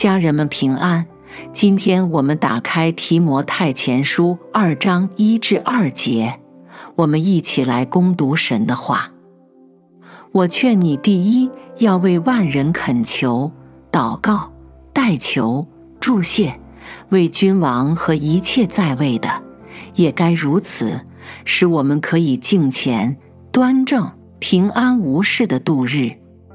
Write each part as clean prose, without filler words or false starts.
家人们平安。今天我们打开提摩太前书2章1至2节，我们一起来攻读神的话。我劝你，第一，要为万人恳求、祷告、代求、祝谢，为君王和一切在位的，也该如此，使我们可以敬虔、端正、平安无事的度日。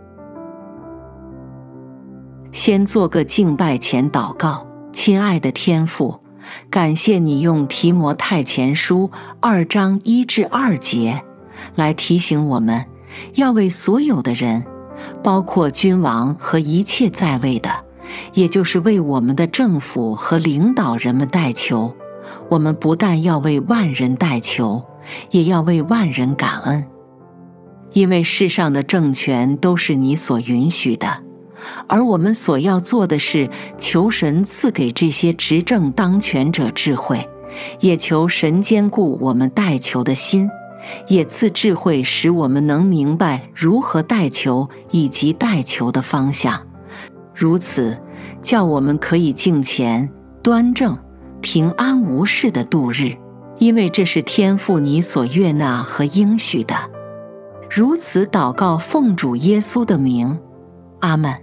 先做个敬拜前祷告。亲爱的天父，感谢你用提摩太前书2章1至2节来提醒我们，要为所有的人，包括君王和一切在位的，也就是为我们的政府和领导人们代求。我们不但要为万人代求，也要为万人感恩，因为世上的政权都是你所允许的，而我们所要做的是求神赐给这些执政当权者智慧，也求神坚固我们代求的心，也赐智慧使我们能明白如何代求以及代求的方向，如此叫我们可以敬虔、端正、平安无事的度日，因为这是天父你所悦纳和应许的。如此祷告，奉主耶稣的名，阿们。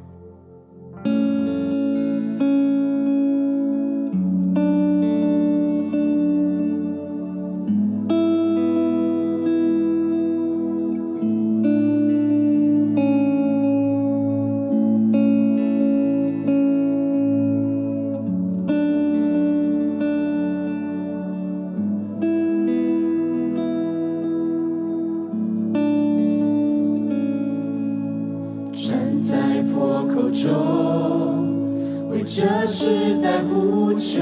站在破口中，为这时代呼求，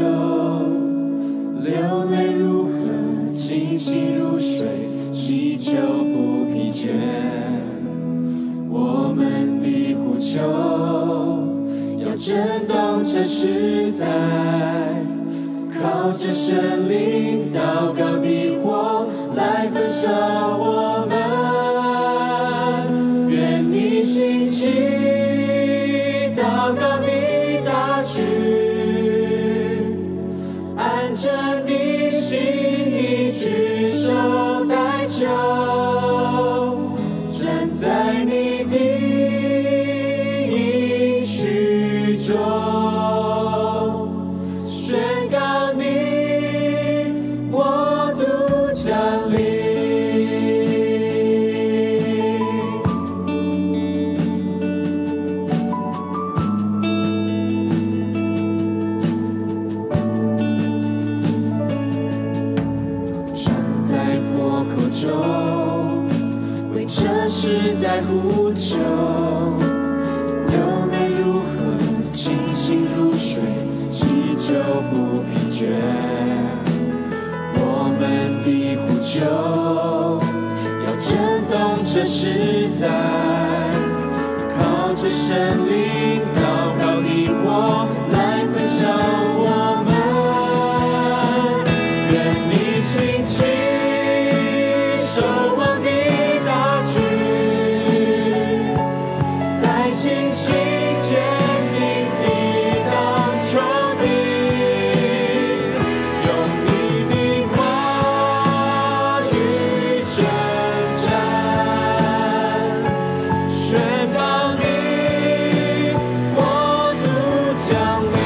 流泪如河，清醒如水，祈求不疲倦。我们的呼求要震动这时代，靠着神灵祷告的火来焚烧我们。兴起祷告的大军，按着你心意举手代求，站在你的应许中，宣告你国度降临。为这时代呼求，流泪如河，清醒如水，祈求不疲倦。我们的呼求要震动这时代，靠着神灵祷告的火来焚烧我们。愿你兴起守望的大军，带信心坚定地当传兵，用你的话语征战，宣告你国度降临。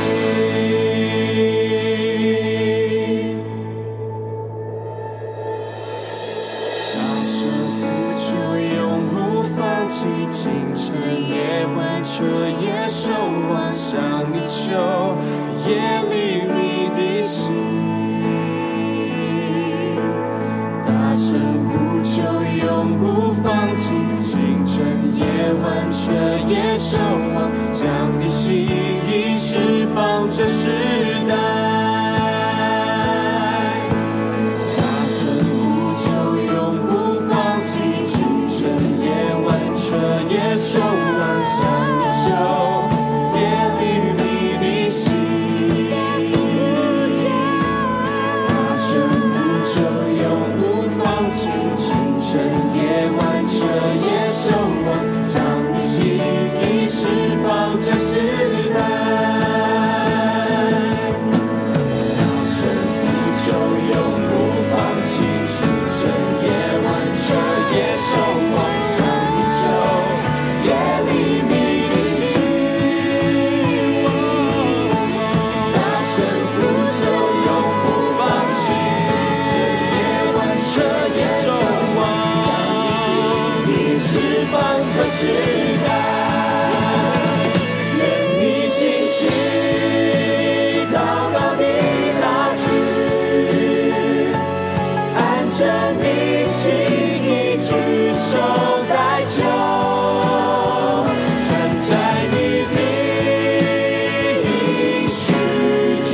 清晨夜晚彻夜守望，向你求，夜里你的心，大声呼求，永不放弃。清晨夜晚彻夜守望，将你心意释放这时代。守望向你求，夜里你的心，大声呼求，永不放弃。清晨夜晚彻夜守望，将你心意释放这时代。 的时代，愿你兴起，祷告的大志，按着你心意举手代求，站在你的应许中，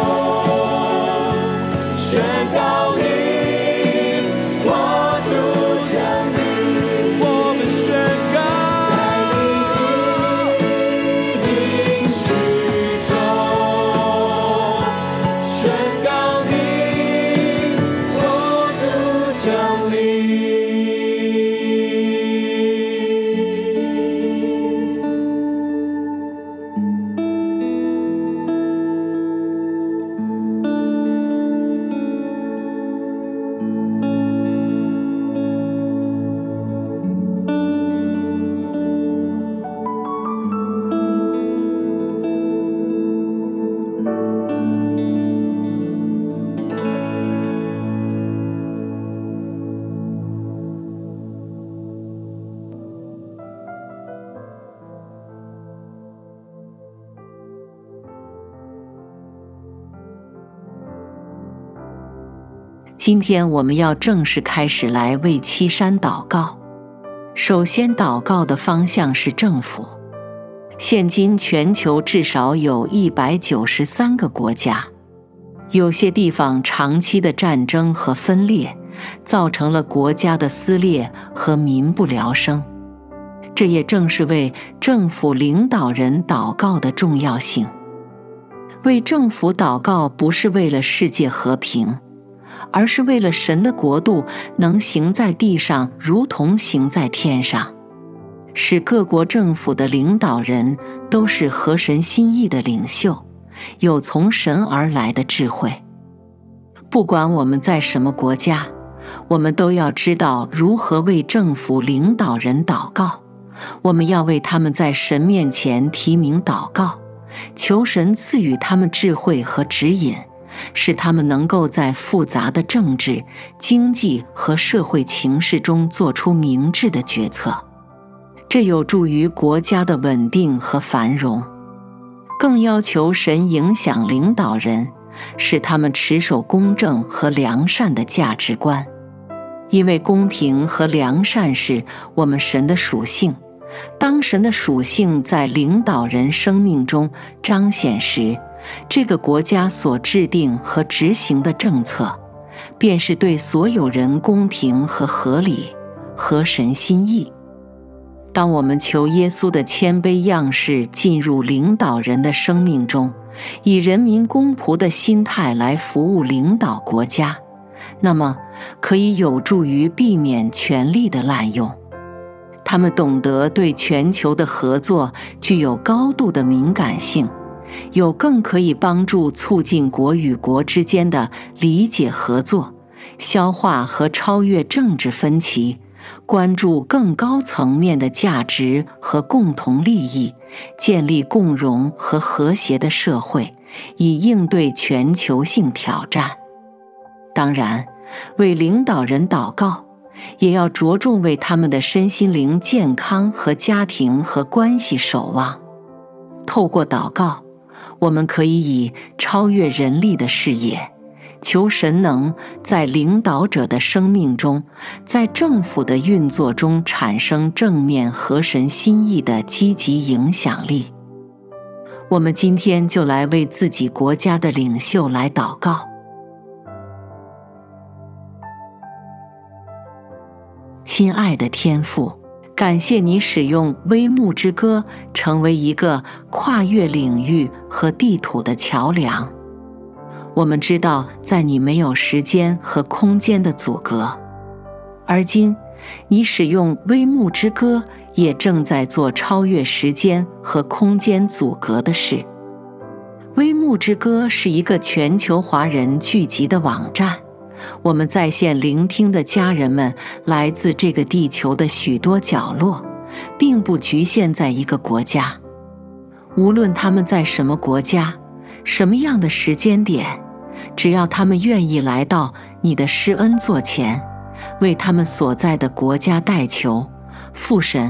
宣告你国度降临。我们宣告，在你应许中，宣告你国度降临。 今天我们要正式开始来为七山祷告。首先祷告的方向是政府。现今全球至少有193个国家，有些地方长期的战争和分裂，造成了国家的撕裂和民不聊生。这也正是为政府领导人祷告的重要性。为政府祷告不是为了世界和平，而是为了神的国度能行在地上如同行在天上，使各国政府的领导人都是合神心意的领袖，有从神而来的智慧。不管我们在什么国家，我们都要知道如何为政府领导人祷告。我们要为他们在神面前提名祷告，求神赐予他们智慧和指引，使他们能够在复杂的政治、经济和社会情势中做出明智的决策。这有助于国家的稳定和繁荣。更要求神影响领导人，使他们持守公正和良善的价值观。因为公平和良善是我们神的属性，当神的属性在领导人生命中彰显时，这个国家所制定和执行的政策，便是对所有人公平和合理，合神心意。当我们求耶稣的谦卑样式进入领导人的生命中，以人民公仆的心态来服务领导国家，那么可以有助于避免权力的滥用。他们懂得对全球的合作具有高度的敏感性，有更可以帮助促进国与国之间的理解合作，消化和超越政治分歧，关注更高层面的价值和共同利益，建立共荣和和谐的社会，以应对全球性挑战。当然，为领导人祷告，也要着重为他们的身心灵健康和家庭和关系守望。透过祷告，我们可以以超越人力的视野，求神能在领导者的生命中，在政府的运作中产生正面合神心意的积极影响力。我们今天就来为自己国家的领袖来祷告。亲爱的天父，感谢你使用微牧之歌成为一个跨越领域和地土的桥梁。我们知道在你没有时间和空间的阻隔，而今你使用微牧之歌也正在做超越时间和空间阻隔的事。微牧之歌是一个全球华人聚集的网站，我们在线聆听的家人们来自这个地球的许多角落，并不局限在一个国家。无论他们在什么国家，什么样的时间点，只要他们愿意来到你的施恩座前，为他们所在的国家代求，父神，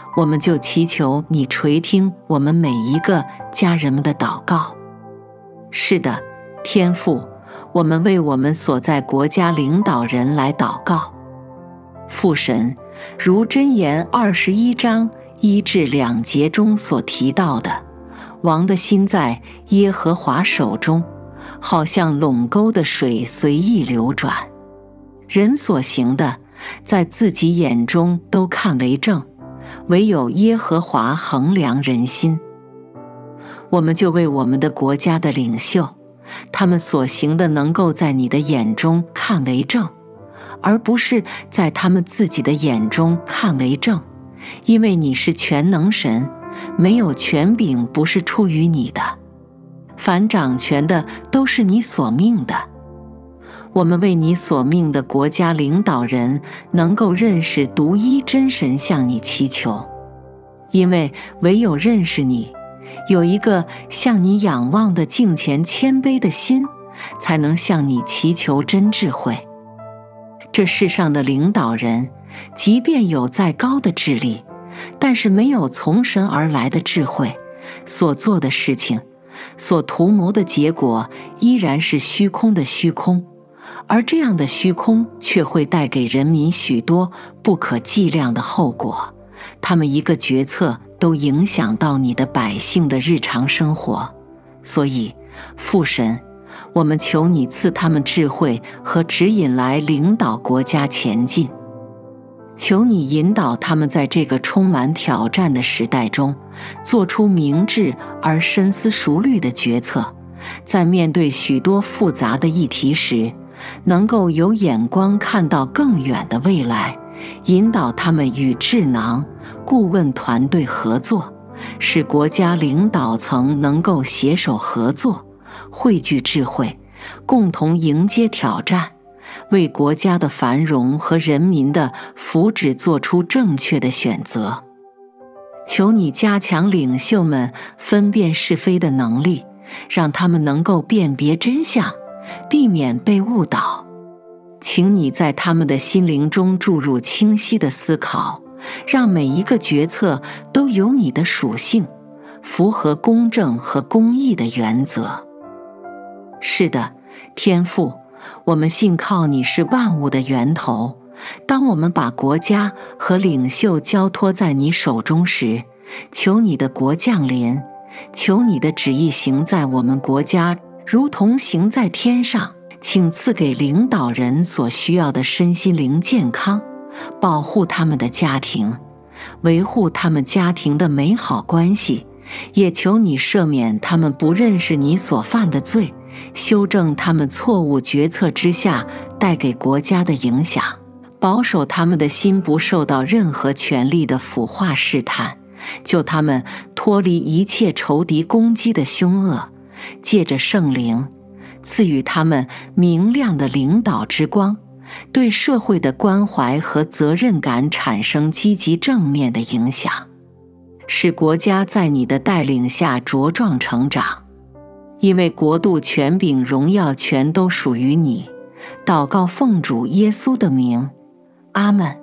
我们就祈求你垂听我们每一个家人们的祷告。是的，天父，我们为我们所在国家领导人来祷告。父神，如箴言21章1至2节中所提到的，王的心在耶和华手中，好像垄沟的水随意流转。人所行的，在自己眼中都看为正，唯有耶和华衡量人心。我们就为我们的国家的领袖，他们所行的能够在你的眼中看为正，而不是在他们自己的眼中看为正，因为你是全能神，没有权柄不是出于你的，凡掌权的都是你所命的。我们为你所命的国家领导人能够认识独一真神向你祈求，因为唯有认识你，有一个向你仰望的敬虔谦卑的心，才能向你祈求真智慧。这世上的领导人，即便有再高的智力，但是没有从神而来的智慧，所做的事情，所图谋的结果依然是虚空的虚空，而这样的虚空却会带给人民许多不可计量的后果，他们一个决策都影响到你的百姓的日常生活。所以，父神，我们求你赐他们智慧和指引来领导国家前进。求你引导他们在这个充满挑战的时代中，做出明智而深思熟虑的决策，在面对许多复杂的议题时，能够有眼光看到更远的未来，引导他们与智囊、顾问团队合作，使国家领导层能够携手合作，汇聚智慧，共同迎接挑战，为国家的繁荣和人民的福祉做出正确的选择。求你加强领袖们分辨是非的能力，让他们能够辨别真相，避免被误导。请你在他们的心灵中注入清晰的思考，让每一个决策都有你的属性，符合公正和公义的原则。是的，天父，我们信靠你是万物的源头。当我们把国家和领袖交托在你手中时，求你的国降临，求你的旨意行在我们国家，如同行在天上。请赐给领导人所需要的身心灵健康，保护他们的家庭，维护他们家庭的美好关系，也求你赦免他们不认识你所犯的罪，修正他们错误决策之下带给国家的影响，保守他们的心不受到任何权力的腐化试探，救他们脱离一切仇敌攻击的凶恶，借着圣灵赐予他们明亮的领导之光，对社会的关怀和责任感产生积极正面的影响，使国家在你的带领下茁壮成长。因为国度、权柄、荣耀全都属于你。祷告奉主耶稣的名，阿们。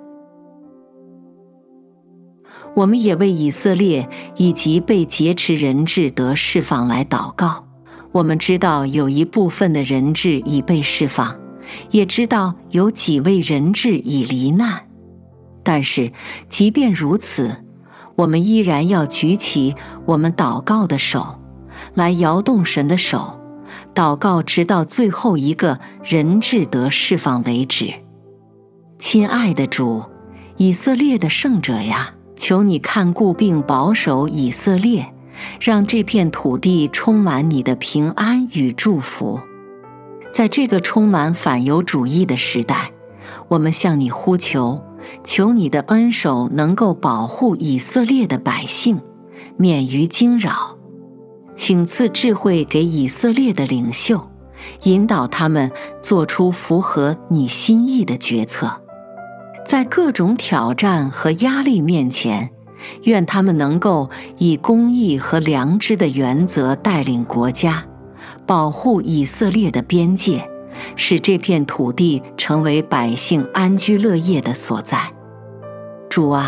我们也为以色列以及被劫持人质得释放来祷告。我们知道有一部分的人质已被释放，也知道有几位人质已罹难。但是即便如此，我们依然要举起我们祷告的手，来摇动神的手，祷告直到最后一个人质得释放为止。亲爱的主，以色列的圣者呀，求你看顾并保守以色列，让这片土地充满你的平安与祝福。在这个充满反犹主义的时代，我们向你呼求，求你的恩手能够保护以色列的百姓，免于惊扰。请赐智慧给以色列的领袖，引导他们做出符合你心意的决策。在各种挑战和压力面前，愿他们能够以公义和良知的原则带领国家，保护以色列的边界，使这片土地成为百姓安居乐业的所在。主啊，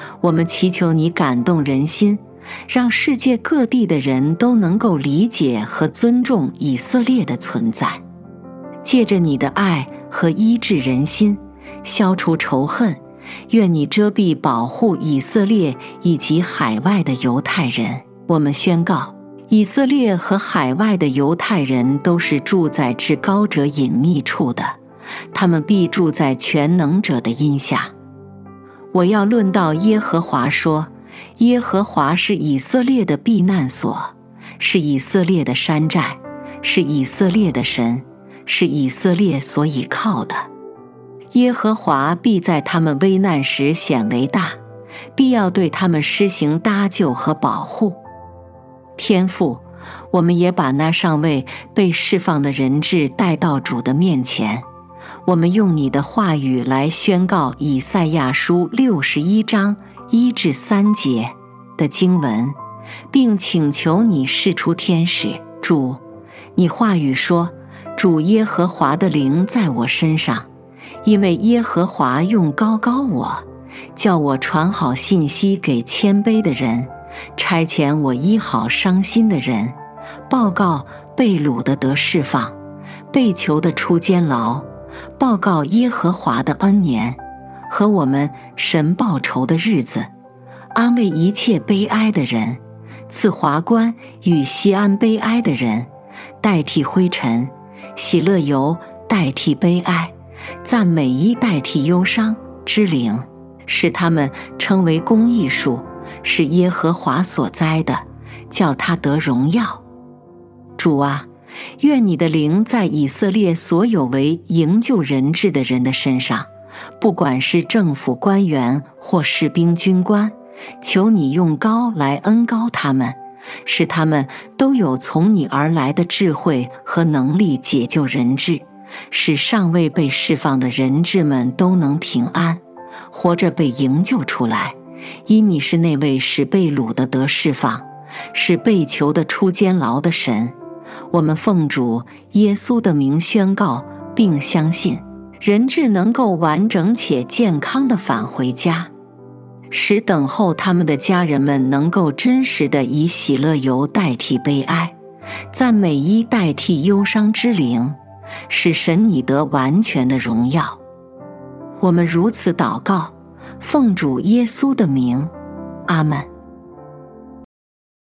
我们祈求你感动人心，让世界各地的人都能够理解和尊重以色列的存在。借着你的爱和医治人心，消除仇恨，愿你遮蔽保护以色列以及海外的犹太人。我们宣告，以色列和海外的犹太人都是住在至高者隐秘处的，他们必住在全能者的荫下。我要论到耶和华说，耶和华是以色列的避难所，是以色列的山寨，是以色列的神，是以色列所倚靠的。耶和华必在他们危难时显为大，必要对他们施行搭救和保护。天父，我们也把那尚未被释放的人质带到主的面前，我们用你的话语来宣告以赛亚书61章1至3节的经文，并请求你释出天使。主，你话语说，主耶和华的灵在我身上，因为耶和华用膏膏我，叫我传好信息给谦卑的人，差遣我医好伤心的人，报告被掳的得释放，被囚的出监牢，报告耶和华的恩年和我们神报仇的日子，安慰一切悲哀的人，赐华冠与西安悲哀的人，代替灰尘，喜乐油代替悲哀，赞美衣代替忧伤之灵，使他们称为公义树，是耶和华所栽的，叫他得荣耀。主啊，愿你的灵在以色列所有为营救人质的人的身上，不管是政府官员或士兵军官，求你用膏来恩膏他们，使他们都有从你而来的智慧和能力解救人质，使尚未被释放的人质们都能平安，活着被营救出来。因你是那位使被掳的得释放，使被囚的出监牢的神。我们奉主耶稣的名宣告并相信，人质能够完整且健康地返回家，使等候他们的家人们能够真实地以喜乐油代替悲哀，赞美衣代替忧伤之灵，使神你得完全的荣耀。我们如此祷告，奉主耶稣的名，阿们。